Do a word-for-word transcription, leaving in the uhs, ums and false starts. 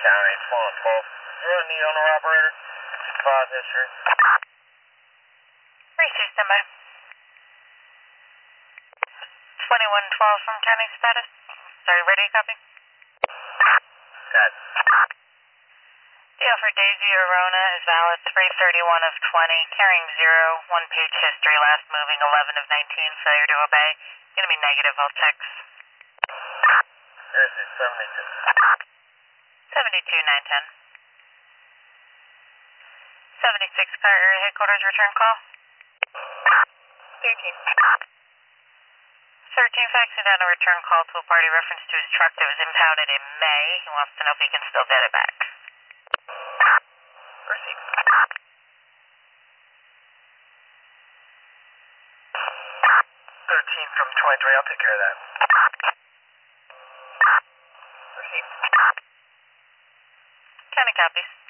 County, twelve twelve. You run the owner operator? Five history. three two, standby. twenty-one twelve from county status. Sorry, ready, copy? Ted. Deal for Daisy Arona is valid three thirty-one of twenty, carrying zero, one page history, last moving eleven of nineteen, failure to obey. Gonna be negative, I'll text. This is seventy-two. seventy-two nine ten. seventy-six car area headquarters return call. thirteen. thirteen faxing down a return call to a party reference to his truck that was impounded in May. He wants to know if he can still get it back. Received. thirteen from twenty-three, I'll take care of that. Received. County copies.